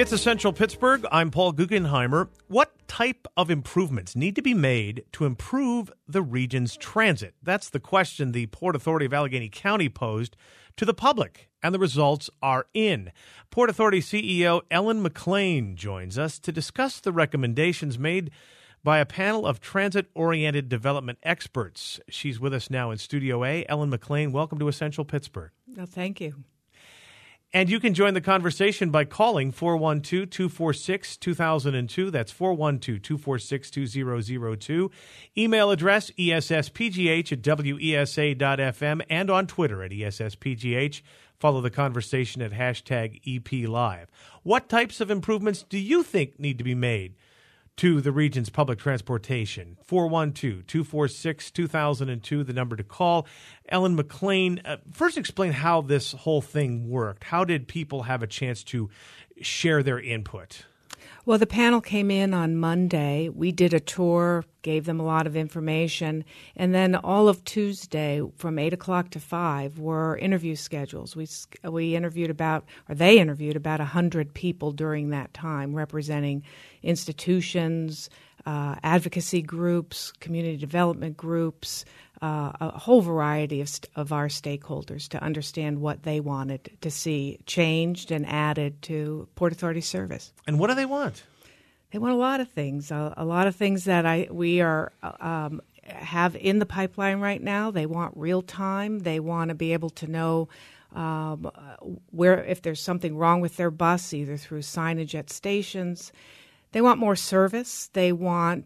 It's Essential Pittsburgh. I'm Paul Guggenheimer. What type of improvements need to be made to improve the region's transit? That's the question the Port Authority of Allegheny County posed to the public, and the results are in. Port Authority CEO Ellen McLean joins us to discuss the recommendations made by a panel of transit-oriented development experts. She's with us now in Studio A. Ellen McLean, welcome to Essential Pittsburgh. Well, thank you. And you can join the conversation by calling 412-246-2002. That's 412-246-2002. Email address esspgh@wesa.fm and on Twitter at esspgh. Follow the conversation at hashtag EPLive. What types of improvements do you think need to be made to the region's public transportation? 412-246-2002, the number to call. Ellen McLean, first explain how this whole thing worked. How did people have a chance to share their input? Well, the panel came in on Monday. We did a tour, gave them a lot of information, and then all of Tuesday from 8 o'clock to 5 were interview schedules. They interviewed about 100 people during that time, representing institutions, advocacy groups, community development groups, a whole variety of our stakeholders to understand what they wanted to see changed and added to Port Authority service. And what do they want? They want a lot of things. A lot of things that we have in the pipeline right now. They want real time. They want to be able to know where if there's something wrong with their bus, either through signage at stations. They want more service. They want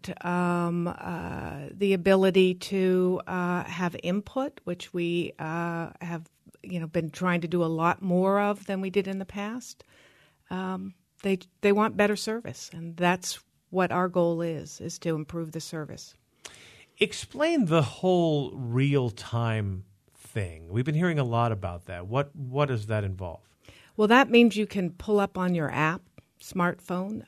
the ability to have input, which we have been trying to do a lot more of than we did in the past. They want better service, and that's what our goal is to improve the service. Explain the whole real-time thing. We've been hearing a lot about that. What does that involve? Well, that means you can pull up on your app, smartphone,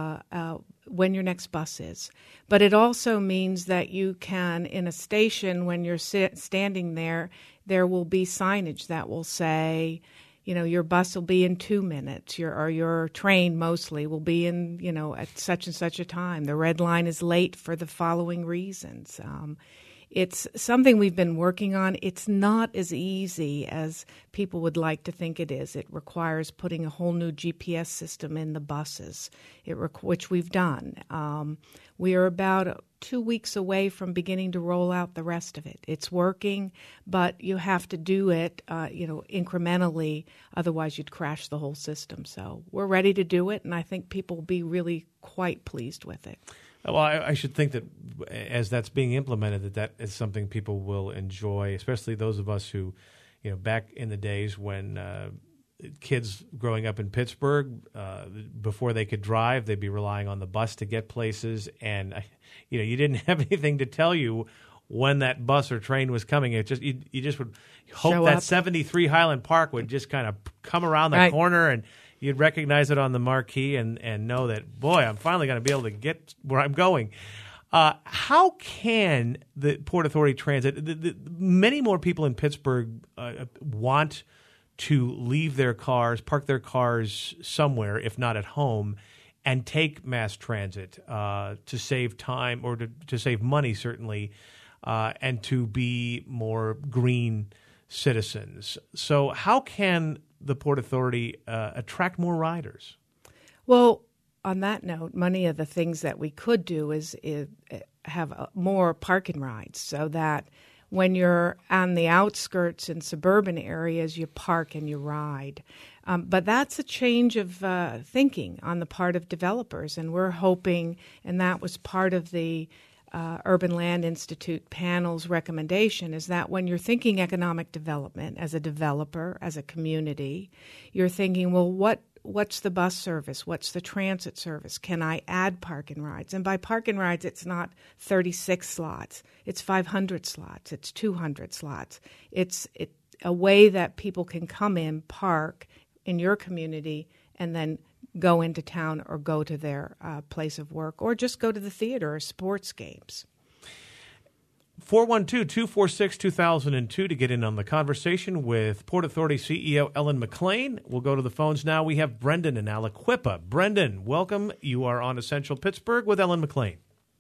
when your next bus is. But it also means that you can, in a station, when you're standing there will be signage that will say, your bus will be in 2 minutes, your train mostly will be in, at such and such a time. The red line is late for the following reasons. It's something we've been working on. It's not as easy as people would like to think it is. It requires putting a whole new GPS system in the buses, which we've done. We are about 2 weeks away from beginning to roll out the rest of it. It's working, but you have to do it, incrementally. Otherwise, you'd crash the whole system. So we're ready to do it, and I think people will be really quite pleased with it. Well, I should think that as that's being implemented, that is something people will enjoy, especially those of us who, back in the days when kids growing up in Pittsburgh, before they could drive, they'd be relying on the bus to get places. And, you didn't have anything to tell you when that bus or train was coming. It just you just would hope that 73 Highland Park would just kind of come around the corner and you'd recognize it on the marquee and know that, boy, I'm finally going to be able to get where I'm going. How can the Port Authority Transit, many more people in Pittsburgh want to leave their cars, park their cars somewhere, if not at home, and take mass transit to save time or to save money, certainly, and to be more green citizens. So how can the Port Authority attract more riders? Well, on that note, many of the things that we could do is have more park and rides so that when you're on the outskirts in suburban areas, you park and you ride. But that's a change of thinking on the part of developers, and we're hoping, and that was part of the Urban Land Institute panel's recommendation, is that when you're thinking economic development as a developer, as a community, you're thinking, well, what's the bus service? What's the transit service? Can I add park and rides? And by park and rides, it's not 36 slots. It's 500 slots. It's 200 slots. It's a way that people can come in, park in your community, and then go into town or go to their place of work or just go to the theater or sports games. 412-246-2002 to get in on the conversation with Port Authority CEO Ellen McClain. We'll go to the phones now. We have Brendan in Aliquippa. Brendan, welcome. You are on Essential Pittsburgh with Ellen McClain.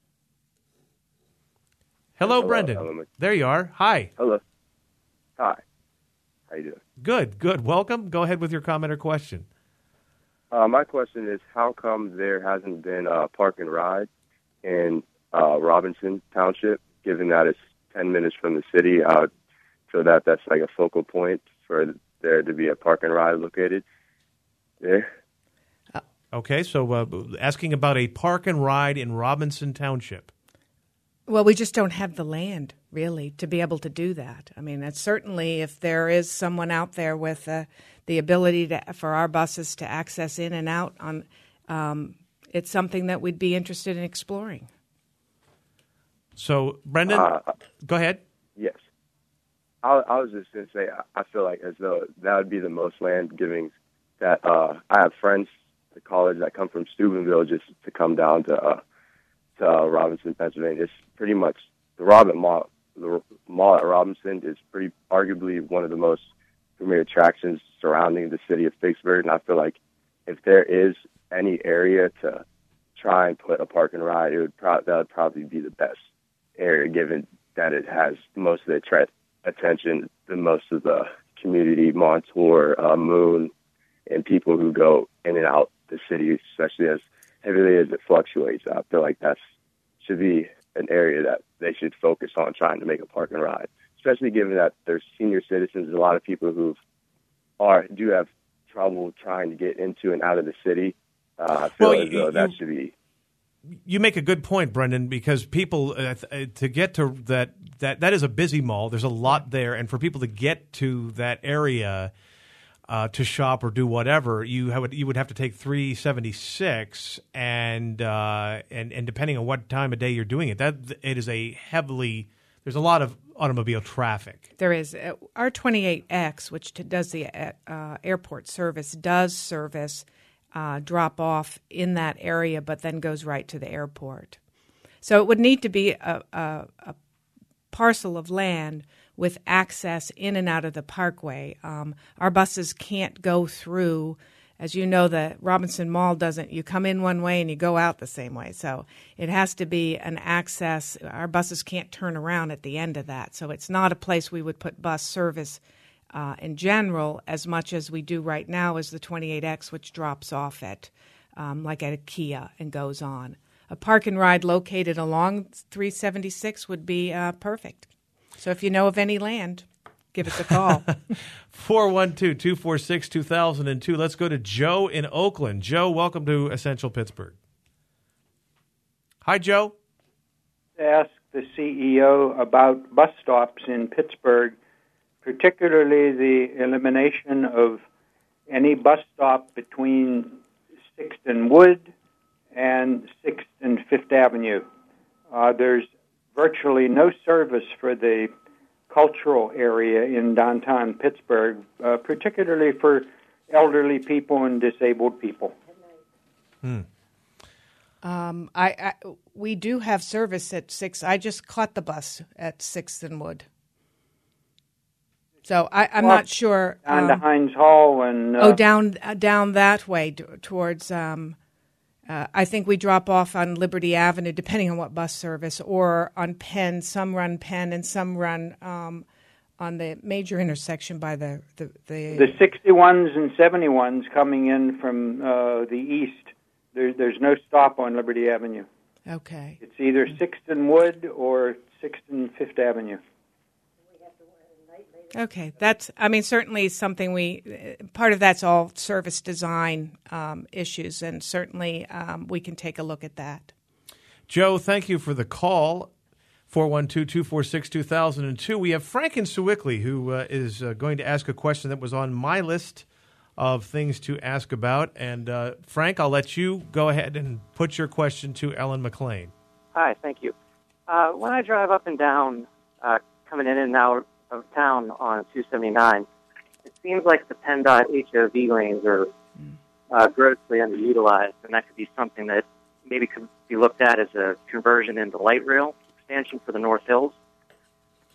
Hello, Brendan. There you are. Hi. Hello. Hi. How you doing? Good. Welcome. Go ahead with your comment or question. My question is, how come there hasn't been a park and ride in Robinson Township, given that it's 10 minutes from the city, so that's like a focal point for there to be a park and ride located there? Okay, so asking about a park and ride in Robinson Township. Well, we just don't have the land, really, to be able to do that. I mean, that's certainly if there is someone out there with the ability for our buses to access in and out, it's something that we'd be interested in exploring. So, Brendan, go ahead. Yes. I was just going to say, I feel like as though that would be the most land giving that I have friends at college that come from Steubenville just to come down to Robinson, Pennsylvania. It's pretty much the mall at Robinson is pretty arguably one of the most premier attractions surrounding the city of Pittsburgh, and I feel like if there is any area to try and put a park and ride, that would probably be the best area, given that it has most of the attention, the most of the community, Montour, Moon, and people who go in and out the city, especially as heavily as it fluctuates. I feel like that should be an area that they should focus on trying to make a park and ride, especially given that there's senior citizens, a lot of people who do have trouble trying to get into and out of the city. I feel as though that should be. You make a good point, Brendan, because people to get to that is a busy mall. There's a lot there, and for people to get to that area to shop or do whatever, you would have to take 376, and depending on what time of day you're doing it, it is there's a lot of automobile traffic. There is. Our 28X, which does the airport service, does service drop off in that area, but then goes right to the airport. So it would need to be a parcel of land with access in and out of the parkway. Our buses can't go through. As you know, the Robinson Mall doesn't. You come in one way and you go out the same way. So it has to be an access. Our buses can't turn around at the end of that. So it's not a place we would put bus service in general, as much as we do right now is the 28X, which drops off at like at a Kia and goes on. A park and ride located along 376 would be perfect. So if you know of any land, give us a call. 412-246-2002. Let's go to Joe in Oakland. Joe, welcome to Essential Pittsburgh. Hi, Joe. Ask the CEO about bus stops in Pittsburgh, particularly the elimination of any bus stop between 6th and Wood and 6th and 5th Avenue. There's virtually no service for the cultural area in downtown Pittsburgh, particularly for elderly people and disabled people. We do have service at 6. I just caught the bus at 6th and Wood. So I'm not sure. Down to Hines Hall and down that way towards. I think we drop off on Liberty Avenue, depending on what bus service, or on Penn. Some run Penn, and some run on the major intersection by the 61s and 71s coming in from the east. There's no stop on Liberty Avenue. Okay. It's either 6th and Wood or 6th and 5th Avenue. Okay, that's, certainly something part of that's all service design issues, and certainly we can take a look at that. Joe, thank you for the call. 412-246-2002. We have Frank in Sewickley who is going to ask a question that was on my list of things to ask about. And Frank, I'll let you go ahead and put your question to Ellen McClain. Hi, thank you. When I drive up and down, coming in and out of town on 279, it seems like the PennDOT HOV lanes are grossly underutilized, and that could be something that maybe could be looked at as a conversion into light rail expansion for the North Hills.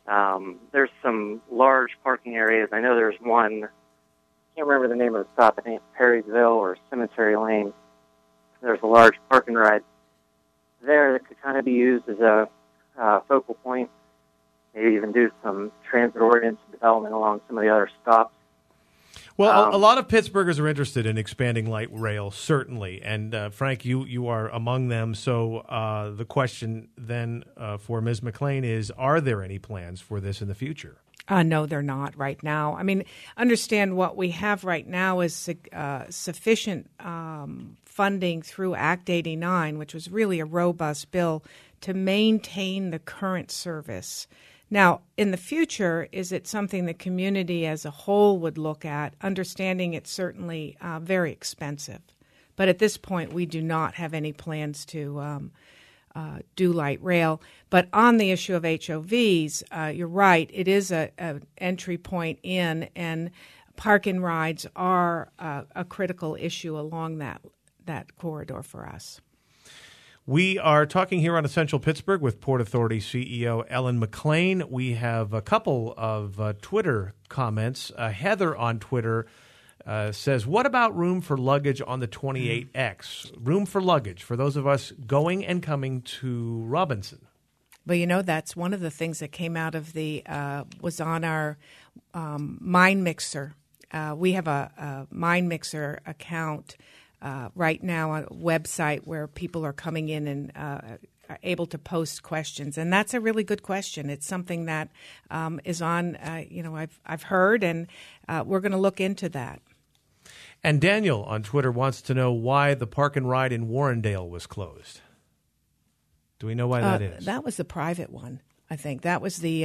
There's some large parking areas. I know there's one, I can't remember the name of the stop, I think it's Perrysville or Cemetery Lane. There's a large parking ride there that could kind of be used as a focal point, maybe even do some transit-oriented development along some of the other stops. Well, a lot of Pittsburghers are interested in expanding light rail, certainly. And, Frank, you are among them. So the question then for Ms. McLean is, are there any plans for this in the future? No, they're not right now. I mean, understand what we have right now is sufficient funding through Act 89, which was really a robust bill to maintain the current service. Now, in the future, is it something the community as a whole would look at? Understanding it's certainly very expensive. But at this point, we do not have any plans to do light rail. But on the issue of HOVs, you're right, it is an entry point in, and park and rides are a critical issue along that corridor for us. We are talking here on Essential Pittsburgh with Port Authority CEO Ellen McLean. We have a couple of Twitter comments. Heather on Twitter says, what about room for luggage on the 28X? Room for luggage for those of us going and coming to Robinson. Well, that's one of the things that came out of was on our Mind Mixer. We have a Mind Mixer account right now on a website where people are coming in and are able to post questions, and that's a really good question. It's something that is on, I've heard, and we're going to look into that. And Daniel on Twitter wants to know why the park and ride in Warrendale was closed. Do we know why that is? That was the private one, I think. That was the,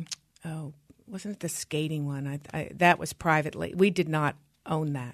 wasn't it the skating one? That was privately. We did not own that.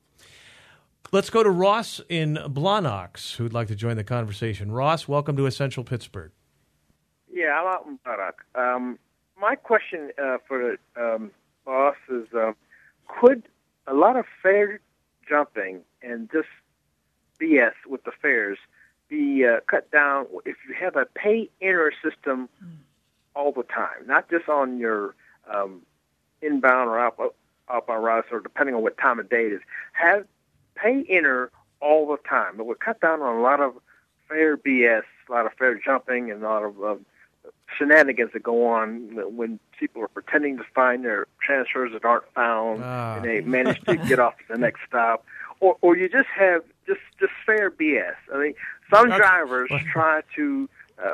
Let's go to Ross in Blonox, who'd like to join the conversation. Ross, welcome to Essential Pittsburgh. Yeah, I'm out in Blonox. My question for the boss is, could a lot of fare jumping and just BS with the fares be cut down if you have a pay-enter system all the time, not just on your inbound or outbound routes, or depending on what time of day it is. Have pay-enter all the time. It would cut down on a lot of fare BS, a lot of fare jumping, and a lot of shenanigans that go on when people are pretending to find their transfers that aren't found, and they manage to get off to the next stop. Or you just have just fare BS. I mean, some drivers try to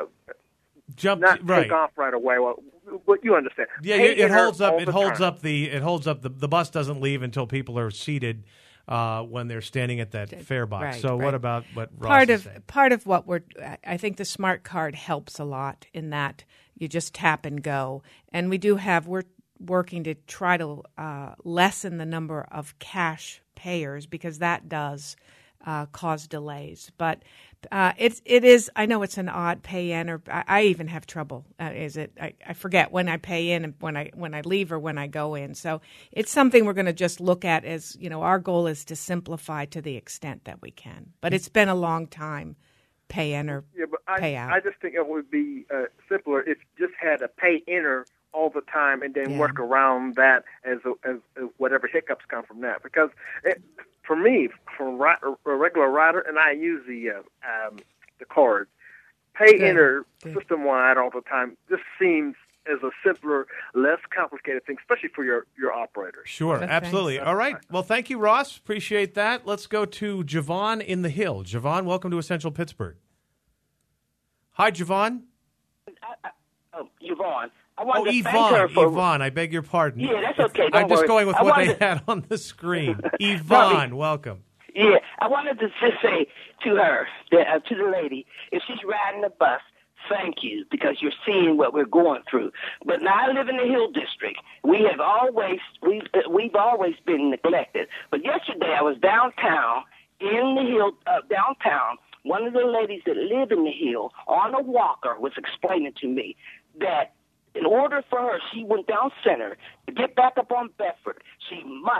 take off right away. Well, what you understand? Yeah, it holds up. It holds up the bus doesn't leave until people are seated when they're standing at that fare box. Right, so right. What about what Ross is saying? Part of what I think the smart card helps a lot in that you just tap and go. And we're working to try to lessen the number of cash payers, because that does cause delays. But it is. I know it's an odd pay in, or I even have trouble. I forget when I pay in and when I leave or when I go in. So it's something we're going to just look at as, our goal is to simplify to the extent that we can. But it's been a long time, pay in or pay out. I just think it would be simpler if you just had a pay enter all the time and then work around that as whatever hiccups come from that. Because for me, for a regular rider, and I use the card, pay-enter system-wide all the time just seems as a simpler, less complicated thing, especially for your operators. Sure, absolutely. All right. Well, thank you, Ross. Appreciate that. Let's go to Javon in the Hill. Javon, welcome to Essential Pittsburgh. Hi, Javon. Yvonne. Yvonne, I beg your pardon. Yeah, that's okay. I'm just going with what they had on the screen. Yvonne, welcome. Yeah, I wanted to just say to her, to the lady, if she's riding the bus, thank you, because you're seeing what we're going through. But now I live in the Hill District. We've always been neglected. But yesterday I was downtown in the Hill, downtown. One of the ladies that live in the Hill on a walker was explaining to me that in order for her, she went down center to get back up on Bedford, she must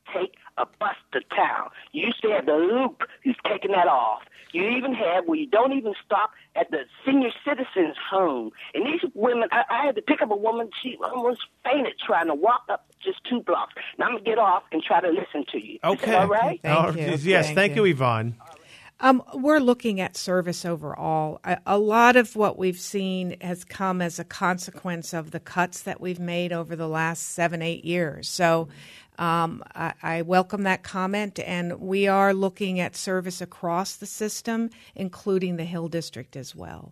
take a bus to town. You used to have the loop. You've taken that off. You even have where you don't even stop at the senior citizens' home. And these women, I had to pick up a woman. She almost fainted trying to walk up just 2 blocks. Now I'm going to get off and try to listen to you. Okay. Is that all right? Thank you. Yes, thank you, Yvonne. We're looking at service overall. A lot of what we've seen has come as a consequence of the cuts that we've made over the last 7-8 years. So I welcome that comment, and we are looking at service across the system, including the Hill District as well.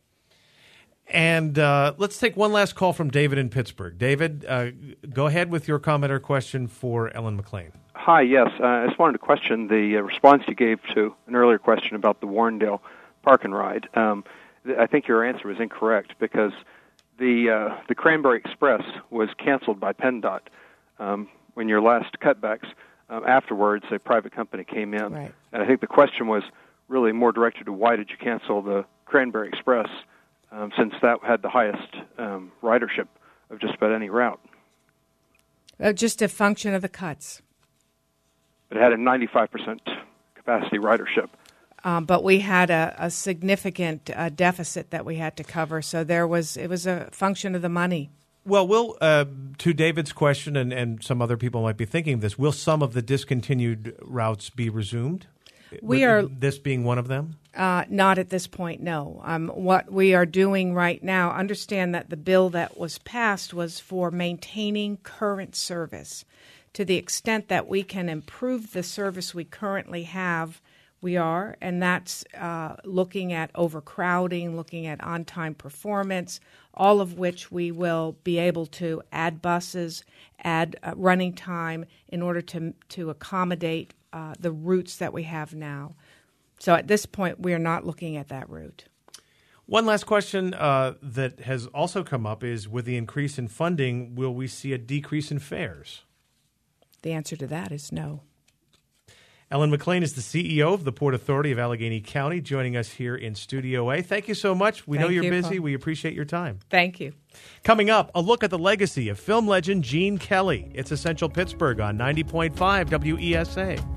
And let's take one last call from David in Pittsburgh. David, go ahead with your comment or question for Ellen McLean. Hi, yes. I just wanted to question the response you gave to an earlier question about the Warrendale Park and Ride. I think your answer was incorrect because the Cranberry Express was canceled by PennDOT. When your last cutbacks, afterwards, a private company came in. Right. And I think the question was really more directed to why did you cancel the Cranberry Express, since that had the highest ridership of just about any route. Just a function of the cuts. It had a 95% capacity ridership. But we had a significant deficit that we had to cover, so it was a function of the money. Well, to David's question, and some other people might be thinking this, will some of the discontinued routes be resumed? This being one of them? Not at this point, no. What we are doing right now, understand that the bill that was passed was for maintaining current service. To the extent that we can improve the service we currently have, we are, and that's looking at overcrowding, looking at on-time performance, all of which we will be able to add buses, add running time in order to accommodate the routes that we have now. So at this point, we are not looking at that route. One last question that has also come up is, with the increase in funding, will we see a decrease in fares? The answer to that is no. Ellen McLean is the CEO of the Port Authority of Allegheny County, joining us here in Studio A. Thank you so much. We know you're busy. Paul. We appreciate your time. Thank you. Coming up, a look at the legacy of film legend Gene Kelly. It's Essential Pittsburgh on 90.5 WESA.